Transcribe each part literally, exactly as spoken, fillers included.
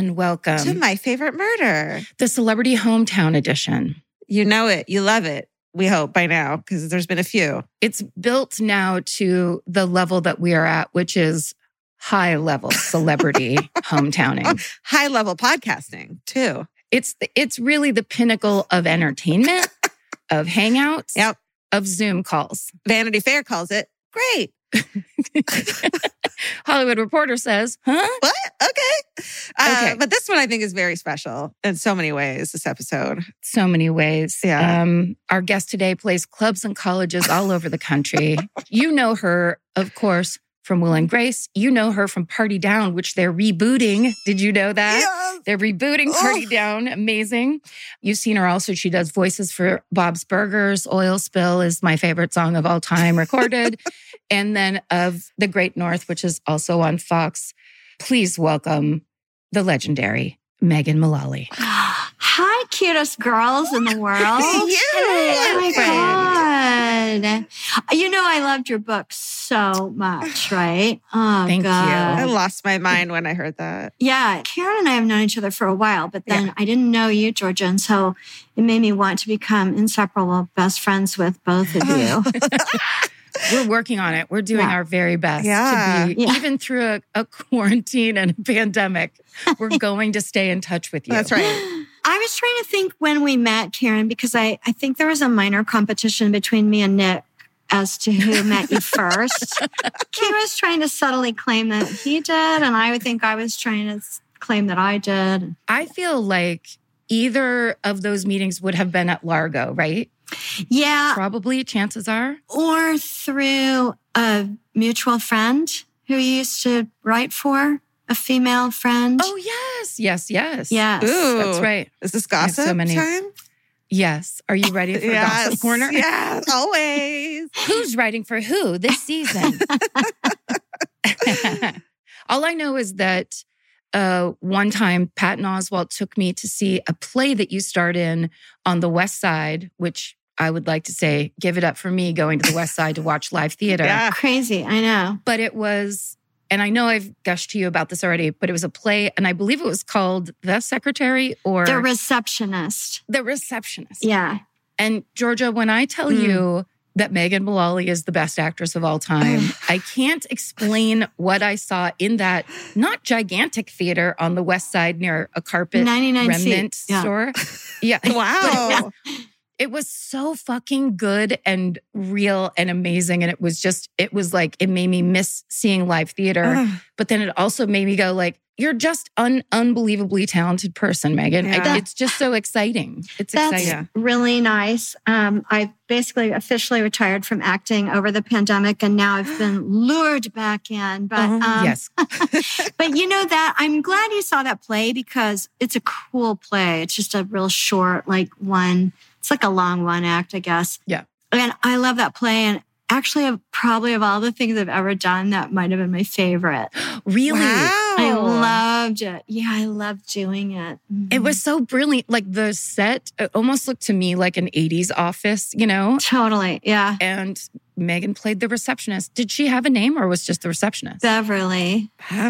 and welcome to My Favorite Murder, the Celebrity Hometown Edition. You know it. You love it. We hope by now, because there's been a few. It's built now to the level that we are at, which is high level celebrity hometowning. High level podcasting, too. It's the, it's really the pinnacle of entertainment, of hangouts, yep. of Zoom calls. Vanity Fair calls it great. Hollywood Reporter says, huh? What? Okay. Uh, okay. But this one I think is very special in so many ways, this episode. So many ways. Yeah. Um, our guest today plays clubs and colleges all over the country. You know her, of course, from Will and Grace. You know her from Party Down, which they're rebooting. Did you know that? Yes. They're rebooting Party Oh. Down. Amazing. You've seen her also. She does voices for Bob's Burgers. Oil Spill is my favorite song of all time recorded. And then of The Great North, which is also on Fox. Please welcome the legendary Megan Mullally. Hi, cutest girls in the world. Yeah. Oh my Friend. God. You know, I loved your book so much, right? Oh, Thank you. God. I lost my mind when I heard that. Yeah, Karen and I have known each other for a while, but then Yeah. I didn't know you, Georgia, and so it made me want to become inseparable best friends with both of you. We're working on it. We're doing Yeah. our very best Yeah. to be, Yeah. even through a, a quarantine and a pandemic, we're going to stay in touch with you. That's right. I was trying to think when we met, Karen, because I, I think there was a minor competition between me and Nick as to who met you first. Karen was trying to subtly claim that he did, and I would think I was trying to s- claim that I did. I feel like either of those meetings would have been at Largo, right? Yeah, Probably, chances are. or through a mutual friend who you used to write for, a female friend. Oh, yes, yes, yes. Yes. Ooh. That's right. Is this have gossip so many- time? Yes. Are you ready for Yes. Gossip Corner? Yes, always. Who's writing for who this season? All I know is that uh, one time Patton Oswalt took me to see a play that you starred in on the West Side, which I would like to say, give it up for me going to the West Side to watch live theater. Yeah. Crazy, I know. But it was, and I know I've gushed to you about this already, but it was a play, and I believe it was called The Secretary or The receptionist. The Receptionist. Yeah. And Georgia, when I tell Mm. you that Megan Mullally is the best actress of all time, I can't explain what I saw in that not gigantic theater on the West Side near a carpet ninety-nine remnant seats. Yeah. store. Yeah. Wow. It was so fucking good and real and amazing. And it was just, it was like, it made me miss seeing live theater. Ugh. But then it also made me go like, you're just an unbelievably talented person, Megan. I- Yeah. it's just so exciting. It's That's exciting. really nice. Um, I basically officially retired from acting over the pandemic, and now I've been lured back in. But Oh, um, Yes. but you know that I'm glad you saw that play because it's a cool play. It's just a real short, like one. It's like a long one act, I guess. Yeah. And I love that play. And actually, of probably of all the things I've ever done, that might have been my favorite. Really? Wow. I loved it. Yeah, I loved doing it. It was so brilliant. Like the set it almost looked to me like an eighties office, you know? Totally. Yeah. And Megan played the receptionist. Did she have a name or was just the receptionist? Beverly.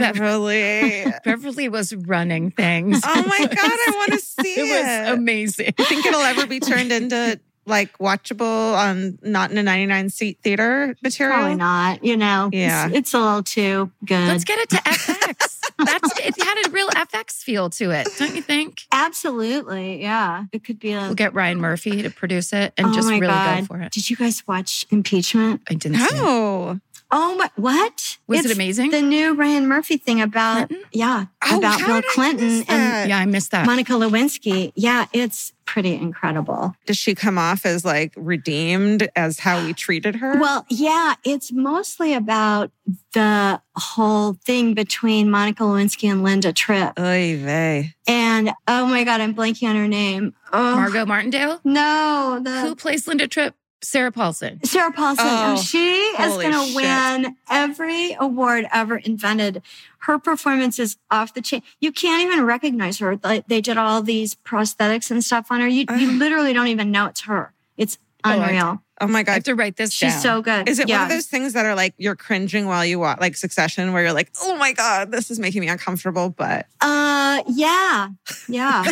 Beverly. Beverly was running things. Oh my God, I want to see it. It was amazing. You think it'll ever be turned into like watchable on not in a ninety-nine seat theater material? Probably not. You know, Yeah. it's, it's a little too good. Let's get it to F X. That's it had a real F X feel to it, don't you think? Absolutely. Yeah. It could be a. We'll get Ryan Murphy to produce it and oh just my really God. go for it. Did you guys watch Impeachment? I didn't see it. Oh. Oh my, what? Was It's it amazing? The new Ryan Murphy thing about, Clinton? yeah, Oh, about how Bill did I Clinton miss and that? Yeah, I missed that. Monica Lewinsky. Yeah, it's pretty incredible. Does she come off as like redeemed as how we treated her? Well, yeah, it's mostly about the whole thing between Monica Lewinsky and Linda Tripp. Oy vey. And oh my God, I'm blanking on her name. Oh, Margot Martindale? No, the Who plays Linda Tripp? Sarah Paulson. Sarah Paulson. Oh, Oh, she is holy going to shit. win every award ever invented. Her performance is off the chain. You can't even recognize her. Like, they did all these prosthetics and stuff on her. You, you literally don't even know it's her. It's Oh, I- unreal. Oh my I God. have to write this She's down. so good. Is it yeah. one of those things that are like you're cringing while you watch, like Succession, where you're like, oh my God, this is making me uncomfortable, but. Uh, yeah. Yeah.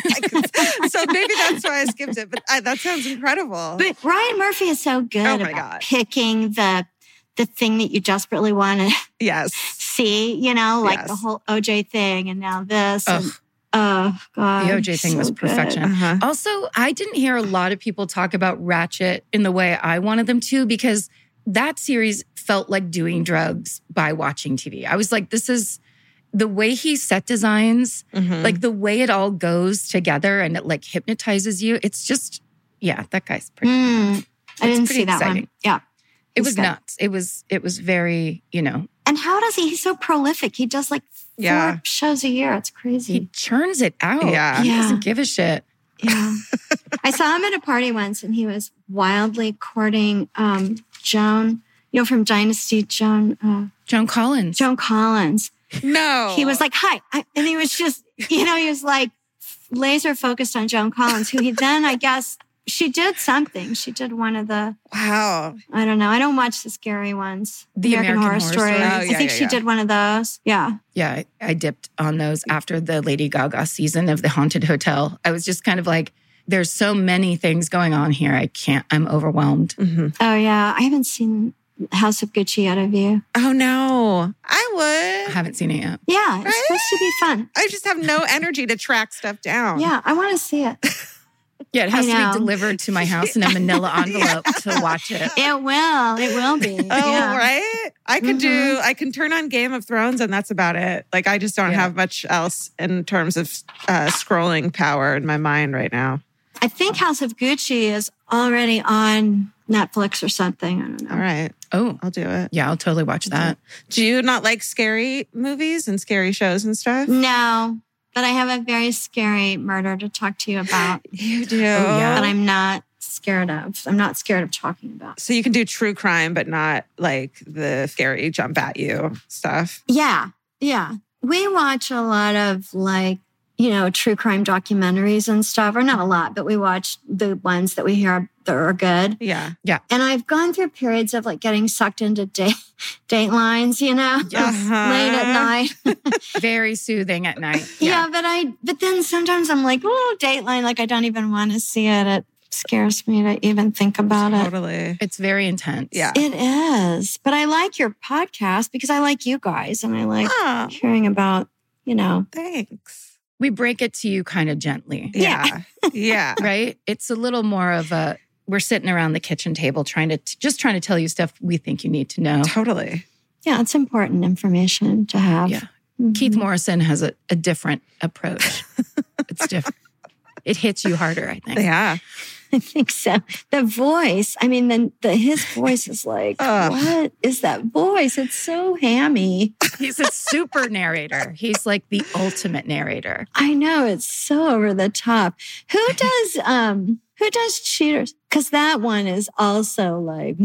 So maybe that's why I skipped it, but I, that sounds incredible. But Ryan Murphy is so good Oh my about God. picking the the thing that you desperately want to Yes. see, you know, like Yes. the whole O J thing and now this. Ugh. And, oh, God. The O J thing so was good. perfection. Uh-huh. Also, I didn't hear a lot of people talk about Ratchet in the way I wanted them to because that series felt like doing drugs by watching T V. I was like, this is the way he set designs, Mhm. like the way it all goes together and it like hypnotizes you. It's just, yeah, that guy's pretty. Mm, I didn't pretty see that exciting. one. Yeah. It he's was good. nuts. It was, it was very, you know, And how does he? He's so prolific. He does like four Yeah. shows a year. It's he crazy. churns it out. Yeah. He Yeah. doesn't give a shit. Yeah. I saw him at a party once and he was wildly courting um, Joan, you know, from Dynasty, Joan, uh, Joan Collins. Joan Collins. No. He was like, hi. I, and he was just, you know, he was like laser focused on Joan Collins, who he then, I guess, she did something. She did one of the, wow. I don't know. I don't watch the scary ones. The American Horror Story. Oh, I yeah, think yeah, she yeah. did one of those. Yeah. Yeah, I, I dipped on those after the Lady Gaga season of The Haunted Hotel. I was just kind of like, there's so many things going on here. I can't, I'm overwhelmed. Mhm. Oh, yeah. I haven't seen House of Gucci yet, have you? Oh no. I I would. haven't seen it yet. Yeah. It's Right? supposed to be fun. I just have no energy to track stuff down. Yeah. I want to see it. Yeah, it has I to know. be delivered to my house in a manila envelope to watch it. It will. It will be. Oh, yeah. right. I could do, I can turn on Game of Thrones and that's about it. Like, I just don't Yeah. have much else in terms of uh, scrolling power in my mind right now. I think House of Gucci is already on Netflix or something. I don't know. All right. Oh, I'll do it. yeah, I'll totally watch that. Do you not like scary movies and scary shows and stuff? No, but I have a very scary murder to talk to you about You do. yeah. that I'm not scared of. I'm not scared of talking about. So you can do true crime, but not like the scary jump at you stuff. Yeah. Yeah. We watch a lot of like, you know, true crime documentaries and stuff, or not a lot, but we watch the ones that we hear that are good. Yeah. And I've gone through periods of like getting sucked into date, date lines, you know, Uh-huh. late at night. Very soothing at night. Yeah. but I, but then sometimes I'm like, oh, Dateline, like I don't even want to see it. It scares me to even think about it. Totally. It's very intense. Yeah. It is. But I like your podcast because I like you guys and I like Oh, hearing about, you know, thanks. We break it to you kind of gently, Yeah. Yeah. right? It's a little more of a, we're sitting around the kitchen table trying to, just trying to tell you stuff we think you need to know. Totally. yeah, it's important information to have. Yeah. Mhm. Keith Morrison has a, a different approach. It's different. It hits you harder, I think. Yeah. I think so. The voice, I mean, the, the his voice is like, Ugh. what is that voice? It's so hammy. He's a super narrator. He's like the ultimate narrator. I know, it's so over the top. Who does um who does Cheaters? Because that one is also like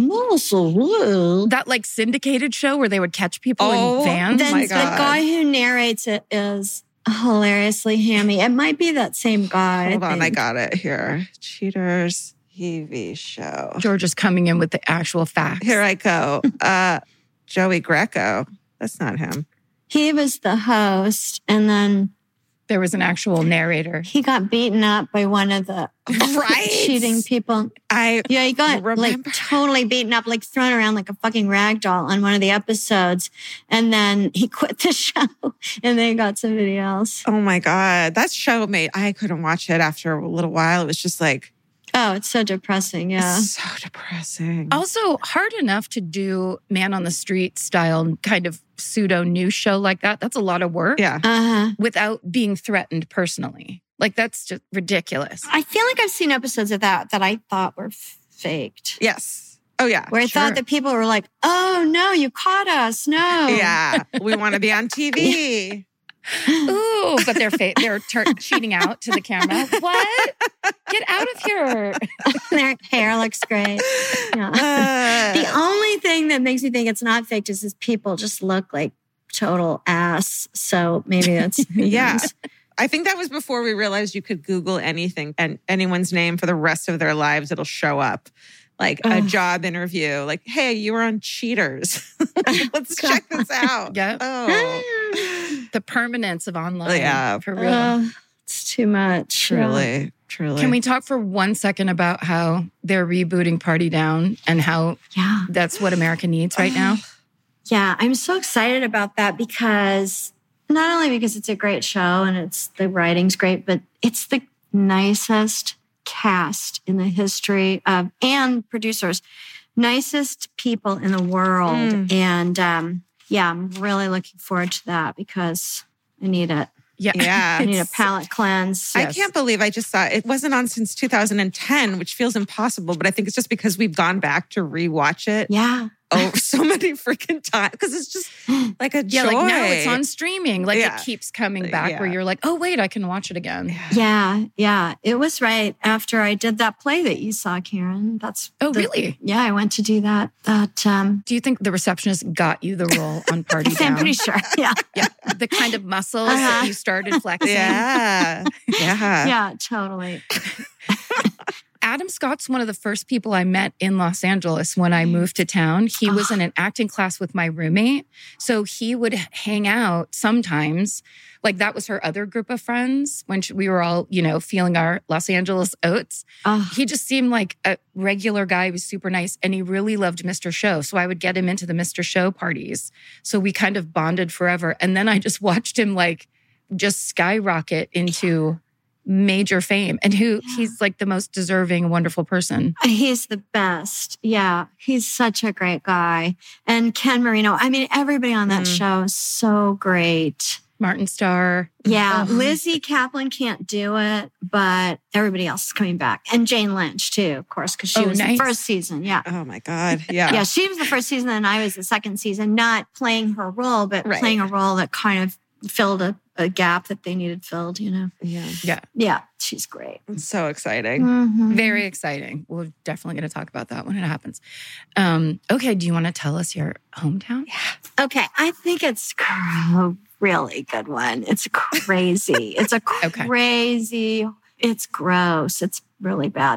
muscle. That like syndicated show where they would catch people Oh, in vans. Then my the God. guy who narrates it is hilariously hammy. It might be that same guy. Hold on. I think. got it here. Cheaters T V show. George is coming in with the actual facts. Here I go. Uh, Joey Greco. That's not him. He was the host, and then There was an actual narrator. he got beaten up by one of the Right. cheating people. I Yeah, he got Remember? like totally beaten up, like thrown around like a fucking rag doll on one of the episodes. And then he quit the show and they got somebody else. oh my God. That show made I couldn't watch it after a little while. It was just like Oh, it's so depressing. Yeah. so depressing. Also, hard enough to do man on the street style kind of pseudo news show like that. That's a lot of work Yeah. Uh-huh. without being threatened personally. Like that's just ridiculous. I feel like I've seen episodes of that that I thought were f- faked. Yes. Oh yeah. Where I Sure. thought that people were like, oh no, you caught us. No. Yeah. We want to be on T V. Ooh, but they're fa- they're tur- cheating out to the camera. What? Get out of here. Their hair looks great. Yeah. Uh, The only thing that makes me think it's not faked is these people just look like total ass. So maybe that's Yeah. I think that was before we realized you could Google anything and anyone's name for the rest of their lives. It'll show up. like a job interview. Like, hey, you were on Cheaters. Let's check this out. Yeah. Oh, The permanence of online. Yeah. For real. Uh, it's too much. truly, Yeah. truly. Can we talk for one second about how they're rebooting Party Down and how Yeah. that's what America needs right now? Yeah, I'm so excited about that because not only because it's a great show and it's the writing's great, but it's the nicest cast in the history of, and producers, nicest people in the world. Mm. And um, yeah, I'm really looking forward to that because I need it. Yeah. Yeah. I need a palate cleanse. I Yes. can't believe I just saw it wasn't on since two thousand ten, which feels impossible, but I think it's just because we've gone back to rewatch it. Yeah. Oh, so many freaking times because it's just like a Yeah, joy. like now it's on streaming. Like Yeah. it keeps coming back Yeah. where you're like, oh, wait, I can watch it again. Yeah. Yeah. It was right after I did that play that you saw, Karen. That's Oh, the- really? Yeah, I went to do that. That um Do you think the receptionist got you the role on Party I'm Down? pretty sure. Yeah. Yeah. The kind of muscles Uh-huh. that you started flexing. Yeah. Yeah. Yeah, totally. Adam Scott's one of the first people I met in Los Angeles when I moved to town. He was in an acting class with my roommate. So he would hang out sometimes. Like that was her other group of friends when she, we were all, you know, feeling our Los Angeles oats. Oh, He just seemed like a regular guy. He was super nice and he really loved Mister Show. So I would get him into the Mister Show parties. So we kind of bonded forever. And then I just watched him like just skyrocket into major fame and who Yeah. he's like the most deserving, wonderful person. he's the best. Yeah, he's such a great guy. And Ken Marino, I mean, everybody on that Mm. show is so great. Martin Starr. Yeah, Oh. Lizzie Kaplan can't do it, but everybody else is coming back. And Jane Lynch, too, of course, because she Oh, was nice. the first season. Yeah. Oh my God. Yeah. Yeah, she was the first season and I was the second season, not playing her role, but Right. playing a role that kind of filled a, a gap that they needed filled, you know? Yeah. Yeah. Yeah, she's great. It's so exciting. Mhm. Very exciting. We're definitely going to talk about that when it happens. Um, okay. Do you want to tell us your hometown? Okay, I think it's a really good one. It's crazy. It's a Okay. crazy, it's gross. It's really bad.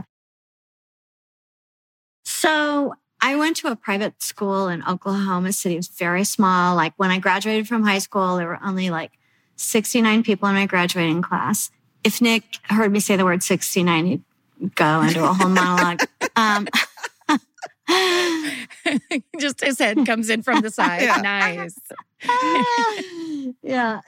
So I went to a private school in Oklahoma City. It was very small. Like when I graduated from high school, there were only like sixty-nine people in my graduating class. If Nick heard me say the word sixty-nine, he'd go into a whole monologue. Um, Just his head comes in from the side. Yeah. Nice. yeah.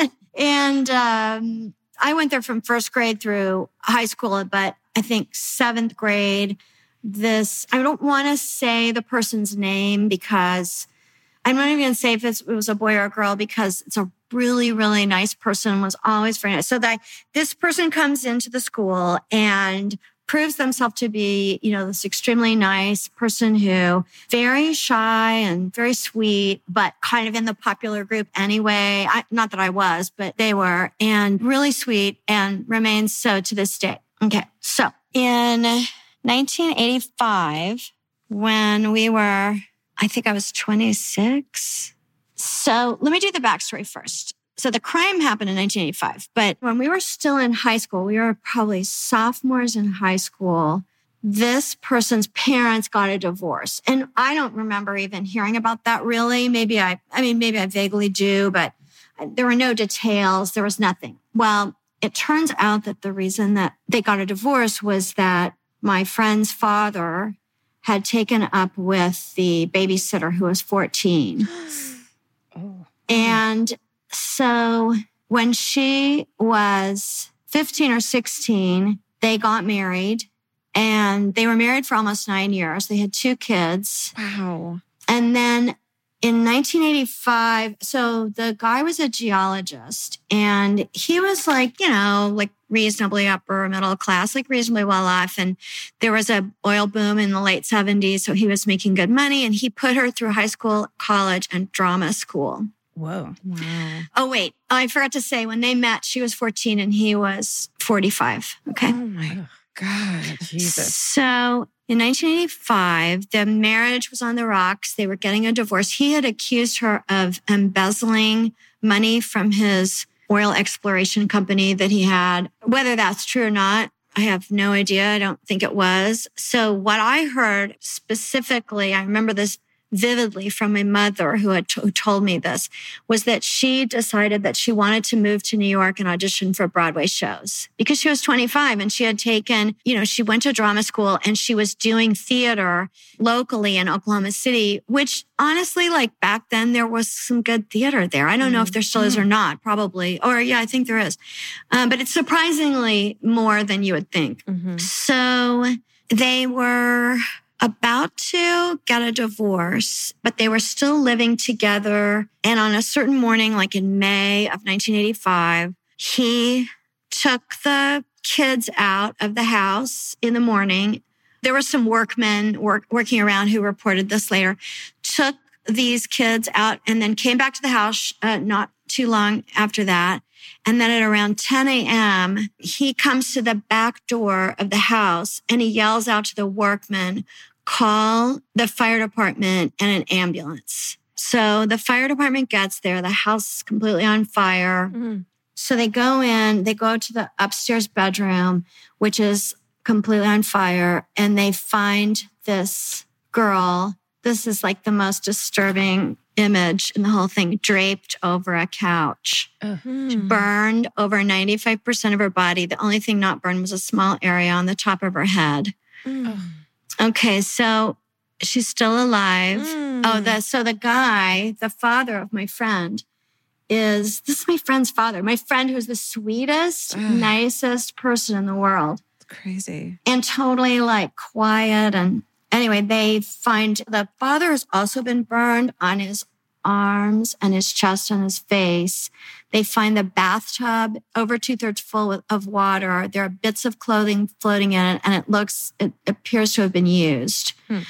and um, I went there from first grade through high school, but I think seventh grade, this, I don't want to say the person's name because I'm not even going to say if it's, it was a boy or a girl because it's a really, really nice person, was always very nice. So that this person comes into the school and proves themselves to be, you know, this extremely nice person who very shy and very sweet, but kind of in the popular group anyway. I, not that I was, but they were, and really sweet and remains so to this day. Okay. So in nineteen eighty-five, when we were, I think I was twenty-six. So let me do the backstory first. So the crime happened in nineteen eighty-five, but when we were still in high school, we were probably sophomores in high school. This person's parents got a divorce. And I don't remember even hearing about that really. Maybe I, I mean, maybe I vaguely do, but there were no details. There was nothing. Well, it turns out that the reason that they got a divorce was that my friend's father had taken up with the babysitter who was fourteen. Oh. And so when she was fifteen or sixteen, they got married and they were married for almost nine years. They had two kids. Wow. And then in nineteen eighty-five, so the guy was a geologist and he was like, you know, like reasonably upper middle class, like reasonably well off. And there was a oil boom in the late seventies. So he was making good money and he put her through high school, college, and drama school. Whoa. Wow. Oh, wait, I forgot to say when they met, she was fourteen and he was forty-five. Okay. Oh my God. Jesus. So in nineteen eighty-five, the marriage was on the rocks. They were getting a divorce. He had accused her of embezzling money from his oil exploration company that he had. Whether that's true or not, I have no idea. I don't think it was. So what I heard specifically, I remember this vividly from my mother who had t- who told me this, was that she decided that she wanted to move to New York and audition for Broadway shows because she was twenty-five and she had taken, you know, she went to drama school and she was doing theater locally in Oklahoma City, which honestly, like back then there was some good theater there. I don't mm-hmm. know if there still is or not, probably. Or yeah, I think there is. Um, but it's surprisingly more than you would think. Mm-hmm. So they were about to get a divorce, but they were still living together. And on a certain morning, like in May of nineteen eighty-five, he took the kids out of the house in the morning. There were some workmen work, working around who reported this later, took these kids out and then came back to the house uh, not too long after that. And then at around ten a.m., he comes to the back door of the house and he yells out to the workmen, call the fire department and an ambulance. So the fire department gets there. The house is completely on fire. Mm. So they go in, they go to the upstairs bedroom, which is completely on fire, and they find this girl. This is like the most disturbing image in the whole thing, draped over a couch. Uh-huh. Burned over ninety-five percent of her body. The only thing not burned was a small area on the top of her head. Mm. Okay, so she's still alive. Mm. Oh, the so the guy, the father of my friend, is, this is my friend's father. My friend who's the sweetest, Ugh. nicest person in the world. It's crazy. And totally like quiet. And anyway, they find the father has also been burned on his arms and his chest and his face. They find the bathtub over two thirds full of water. There are bits of clothing floating in it, and it looks, it appears to have been used. Hmm.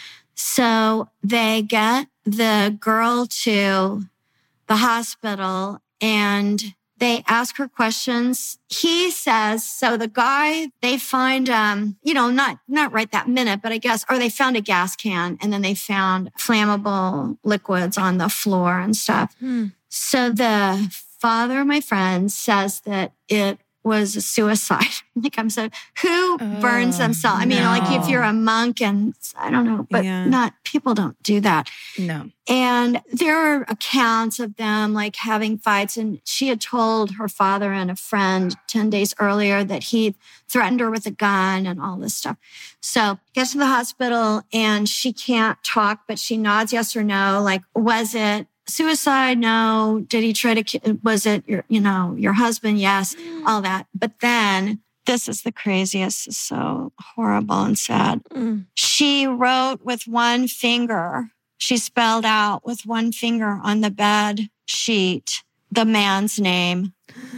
So they get the girl to the hospital and they ask her questions. He says, so the guy, they find, um, you know, not, not right that minute, but I guess, or they found a gas can and then they found flammable liquids on the floor and stuff. Hmm. So the father of my friend says that it was a suicide. Like I'm saying, who oh, burns themselves? I mean, no. like if you're a monk and I don't know, but yeah. not, people don't do that. No. And there are accounts of them like having fights. And she had told her father and a friend ten days earlier that he threatened her with a gun and all this stuff. So gets to the hospital and she can't talk, but she nods yes or no. Like, was it suicide? No. Did he try to, was it your, you know, your husband? Yes. Mm. All that. But then this is the craziest. It's so horrible and sad. Mm. She wrote with one finger. She spelled out with one finger on the bed sheet, the man's name,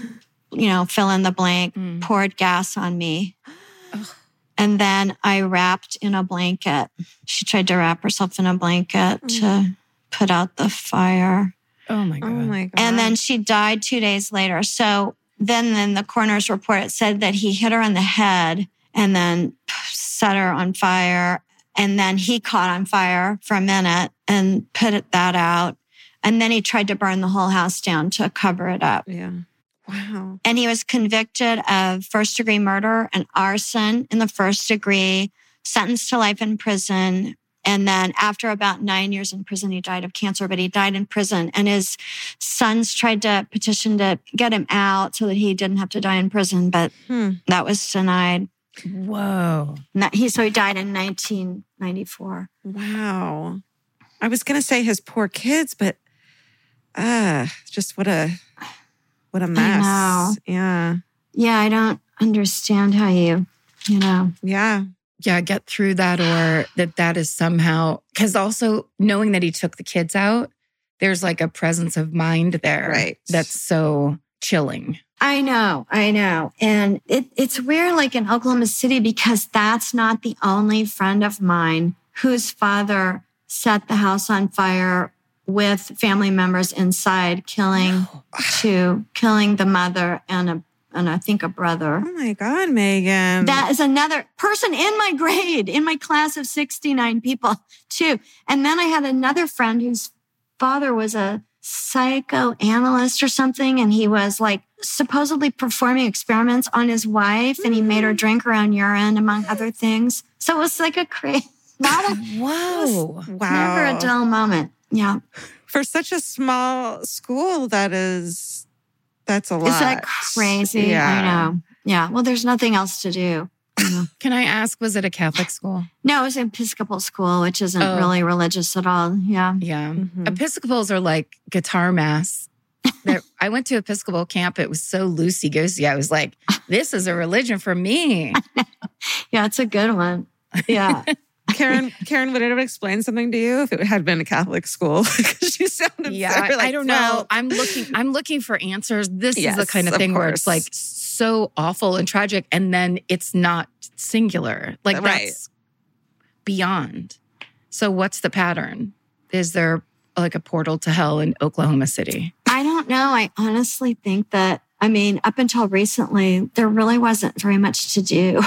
you know, fill in the blank, mm. poured gas on me. Ugh. And then I wrapped in a blanket. She tried to wrap herself in a blanket mm. to put out the fire. Oh my God. Oh my God. And then she died two days later. So then in the coroner's report, it said that he hit her on the head and then set her on fire. And then he caught on fire for a minute and put it, that out. And then he tried to burn the whole house down to cover it up. Yeah. Wow. And he was convicted of first degree murder and arson in the first degree, sentenced to life in prison. And then after about nine years in prison, he died of cancer, but he died in prison. And his sons tried to petition to get him out so that he didn't have to die in prison, but hmm. that was denied. Whoa. That he, so he died in nineteen ninety-four. Wow. I was going to say his poor kids, but uh, just what a, what a mess. I know. Yeah. Yeah, I don't understand how you, you know. Yeah. Yeah, get through that, or that that is somehow, because also knowing that he took the kids out, there's like a presence of mind there. Right. That's so chilling. I know, I know. And it, it's weird, like in Oklahoma City, because that's not the only friend of mine whose father set the house on fire with family members inside, killing no. two, killing the mother and a and I think a brother. Oh my God, Megan. That is another person in my grade, in my class of sixty-nine people too. And then I had another friend whose father was a psychoanalyst or something. And he was like supposedly performing experiments on his wife, and he made her drink her own urine, among other things. So it was like a crazy, not a, Whoa. Wow. never a dull moment. Yeah. For such a small school, that is, that's a lot. Is that crazy? Yeah. I know. Yeah. Well, there's nothing else to do. You know? Can I ask, was it a Catholic school? No, it was an Episcopal school, which isn't Oh. really religious at all. Yeah. Yeah. Mhm. Episcopals are like guitar mass. They're- I went to Episcopal camp. It was so loosey-goosey. I was like, this is a religion for me. Yeah, it's a good one. Yeah. Karen, Karen, would it have explained something to you if it had been a Catholic school? Because you sounded Yeah, so, I, like, I don't well, know. I'm looking. I'm looking for answers. This is the Yes, kind of of thing where it's course. like so awful and tragic, and then it's not singular. Like Right. that's beyond. So what's the pattern? Is there like a portal to hell in Oklahoma City? I don't know. I honestly think that, I mean, up until recently, there really wasn't very much to do.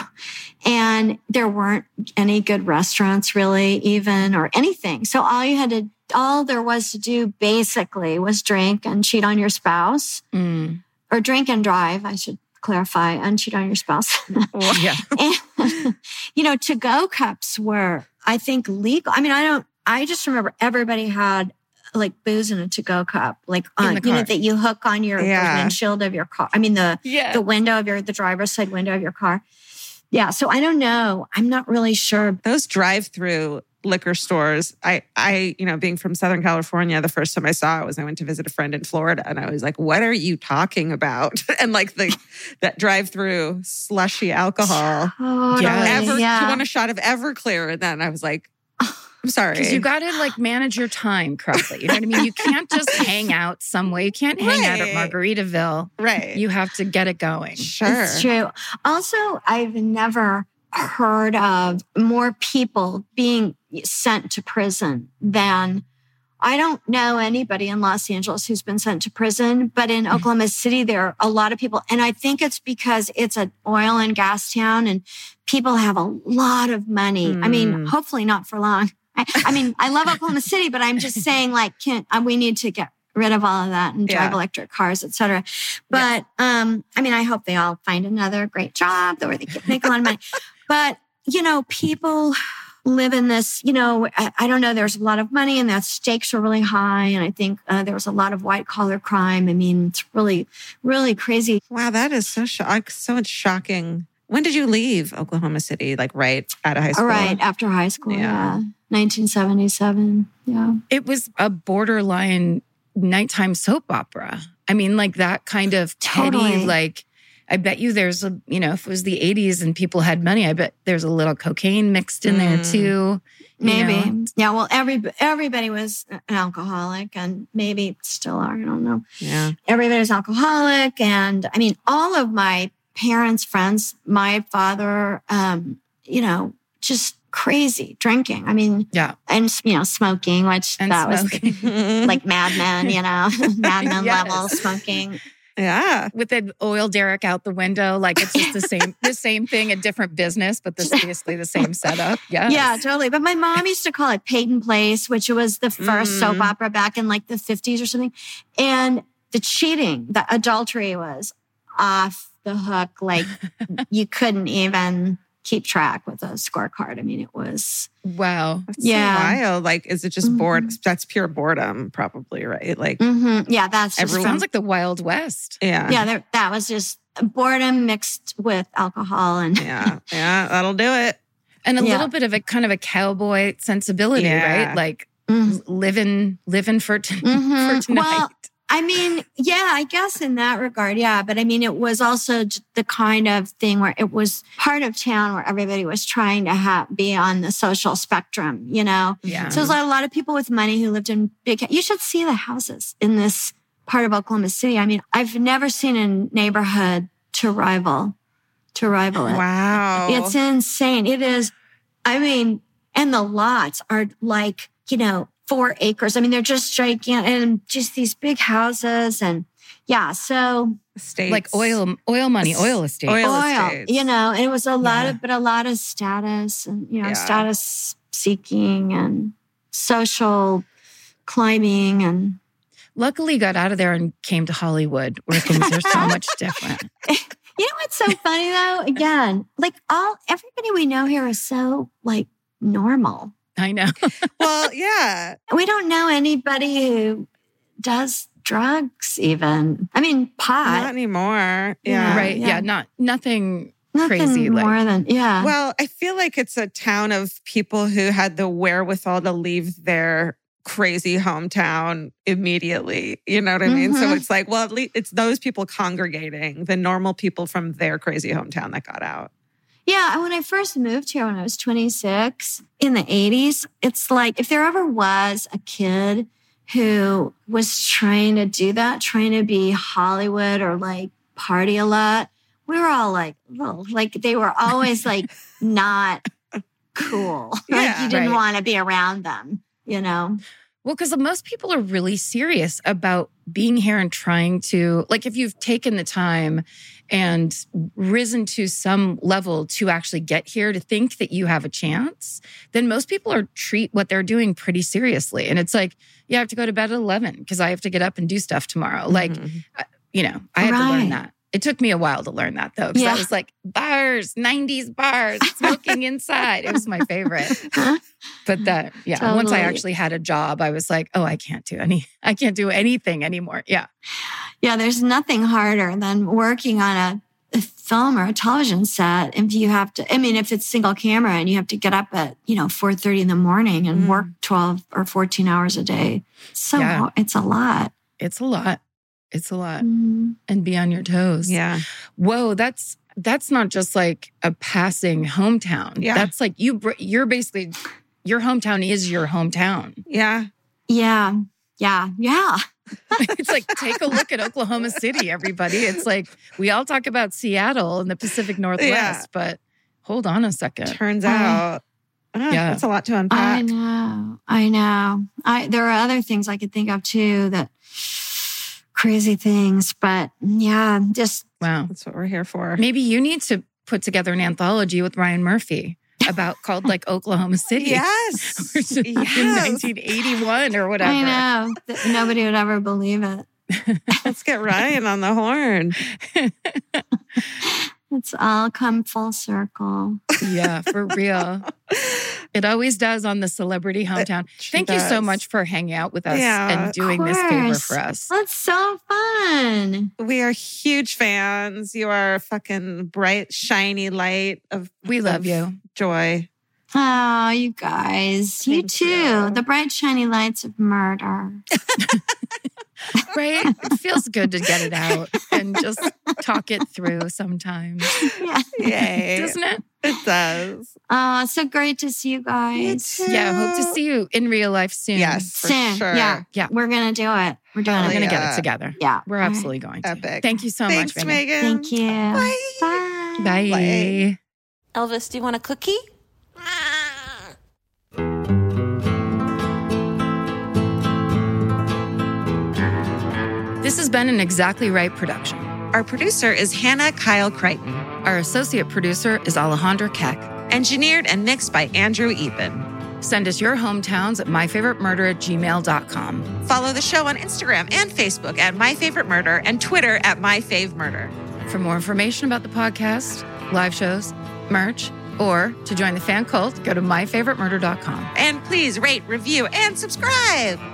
And there weren't any good restaurants really even or anything. So all you had to, all there was to do basically was drink and cheat on your spouse Mm. or drink and drive. I should clarify, and cheat on your spouse. Yeah. And, you know, to-go cups were, I think, legal. I mean, I don't, I just remember everybody had like booze in a to-go cup, like In on, the you know, car. that you hook on your Yeah. windshield of your car. I mean, the Yeah. the window of your, the driver's side window of your car. Yeah. So I don't know. I'm not really sure. those drive-through liquor stores, I, I, you know, being from Southern California, the first time I saw it was I went to visit a friend in Florida, and I was like, "What are you talking about?" And like the that drive-through slushy alcohol. Totally. Yeah. Ever, Yeah. you want a shot of Everclear? And then I was like, "I'm sorry." Because you got to like manage your time correctly. You know what I mean? You can't just hang out some way. You can't hang out at Right. Margaritaville. right. You have to get it going. sure. It's true. Also, I've never heard of more people being sent to prison than, I don't know anybody in Los Angeles who's been sent to prison, but in Oklahoma City, there are a lot of people. And I think it's because it's an oil and gas town and people have a lot of money. I mean, Mm. hopefully not for long. I, I mean, I love Oklahoma City, but I'm just saying like, can, uh, we need to get rid of all of that and drive Yeah. electric cars, et cetera. But, um, I mean, I hope they all find another great job where they can make a lot of money. But, you know, people live in this, you know, I, I don't know, there's a lot of money and that stakes are really high. And I think uh, there was a lot of white collar crime. I mean, it's really, really crazy. Wow, that is so shock, so much shocking. When did you leave Oklahoma City? Like right out of high school? All right, after high school, Yeah. yeah. nineteen seventy-seven, yeah. It was a borderline nighttime soap opera. I mean, like that kind of petty, Totally. like, I bet you there's a, you know, if it was the eighties and people had money, I bet there's a little cocaine mixed in there Mm. too. you Maybe. know? Yeah, well, every everybody was an alcoholic and maybe still are, I don't know. Yeah. Everybody's alcoholic. And I mean, all of my parents' friends, my father, um, you know, just crazy drinking. I mean, Yeah. and, you know, smoking, which And that smoking. was like Mad Men, you know, Mad Men Yes. level smoking. yeah. With the oil derrick out the window, like it's just the same, the same thing, a different business, but this is basically the same setup. Yes. Yeah, totally. But my mom used to call it Peyton Place, which was the first Mm. soap opera back in like the fifties or something. And the cheating, the adultery was off the hook. Like you couldn't even keep track with a scorecard. I mean, it was, Wow. That's Yeah. so wild. Like, is it just bored? Mhm. That's pure boredom, probably, right? Like, mhm. yeah, that's just Everyone- from, Sounds like the Wild West. yeah. yeah, there, that was just boredom mixed with alcohol. And Yeah. Yeah. That'll do it. And a Yeah. little bit of a kind of a cowboy sensibility, Yeah. right? Like Mhm. living, living for, t- Mhm. for tonight. Well, I mean, yeah, I guess in that regard, yeah. But I mean, it was also j- the kind of thing where it was part of town where everybody was trying to ha- be on the social spectrum, you know? yeah. So there's a lot of people with money who lived in big, you should see the houses in this part of Oklahoma City. I mean, I've never seen a neighborhood to rival, to rival it. Wow. It's insane. It is, I mean, and the lots are like, you know, four acres. I mean, they're just gigantic and just these big houses. And yeah, so States. like oil, oil money, oil estate. Oil oil, estates. you know, and it was a lot Yeah. of, but a lot of status and, you know, Yeah. status seeking and social climbing and luckily got out of there and came to Hollywood where things are so much different. You know what's so funny though? Again, like all everybody we know here is so like normal. I know. Well, yeah. We don't know anybody who does drugs even. I mean, pot. Not anymore. Yeah. Yeah. Right. Yeah. Not nothing Nothing crazy. more Like, than, yeah. Well, I feel like it's a town of people who had the wherewithal to leave their crazy hometown immediately. You know what I mean? So Mhm. it's like, well, at least it's those people congregating, the normal people from their crazy hometown that got out. Yeah, when I first moved here when I was twenty-six in the eighties, it's like if there ever was a kid who was trying to do that, trying to be Hollywood or like party a lot, we were all like, well, like they were always like not cool. Like Yeah, you didn't right. want to be around them, you know? well, because most people are really serious about being here and trying to, like, if you've taken the time and risen to some level to actually get here to think that you have a chance, then most people are treat what they're doing pretty seriously. And it's like, yeah, I have to go to bed at eleven because I have to get up and do stuff tomorrow. Like, Mhm. you know, I had to Right. learn that. It took me a while to learn that though, because Yeah. I was like, bars, nineties bars, smoking inside. It was my favorite. But that, yeah, once I Totally. actually had a job, I was like, oh, I can't do any, I can't do anything anymore. Yeah. Yeah, there's nothing harder than working on a, a film or a television set. If you have to, I mean, if it's single camera and you have to get up at, you know, four thirty in the morning and Mm. work twelve or fourteen hours a day. So Yeah. it's a lot. It's a lot. It's a lot. Mhm. And be on your toes. Yeah. Whoa, that's, that's not just like a passing hometown. Yeah. That's like you, br- you're basically, your hometown is your hometown. Yeah. Yeah. Yeah. Yeah. It's like, take a look at Oklahoma City, everybody. It's like, we all talk about Seattle and the Pacific Northwest, Yeah. but hold on a second. Turns I- out, ah, Yeah. that's a lot to I unpack. know. I know. I there are other things I could think of too that crazy things, but yeah, just Wow. That's what we're here for. Maybe you need to put together an anthology with Ryan Murphy about called like Oklahoma City. Yes. Or something in Yes. nineteen eighty-one or whatever. I know that nobody would ever believe it. Let's get Ryan on the horn. It's all come full circle. Yeah, for real. It always does on the Celebrity Hometown. She Thank you so does. much for hanging out with us Yeah, and doing this favor course. for us. That's so fun. We are huge fans. You are a fucking bright, shiny light of We love of you. joy. Oh, you guys. You Thank too. you. The bright, shiny lights of murder. Right? It feels good to get it out and just talk it through sometimes. Yeah. Yay. Doesn't it? It does. Oh, it's so great to see you guys. You too. Yeah, hope to see you in real life soon. Yes, for Soon. sure. Yeah. Yeah. We're going to do it. We're doing Hell We're it. going to get Yeah. it together. Yeah. We're All right. absolutely going to. Epic. Thank you so Thanks, much, Megan. Megan. Thank you. Bye. Bye. Bye. Bye. Elvis, do you want a cookie? This has been an Exactly Right production. Our producer is Hannah Kyle Crichton. Our associate producer is Alejandra Keck. Engineered and mixed by Andrew Eapen. Send us your hometowns at myfavoritemurder at gmail dot com. Follow the show on Instagram and Facebook at My Favorite Murder and Twitter at My Fave Murder. For more information about the podcast, live shows, merch, or to join the fan cult, go to my favorite murder dot com. And please rate, review, and subscribe.